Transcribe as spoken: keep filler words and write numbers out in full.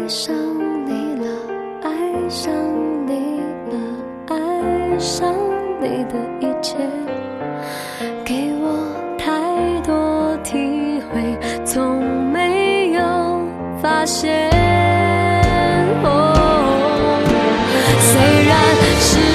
上你了，爱上你了，爱上你的一切，给我太多体会，从没有发现。哦，虽然是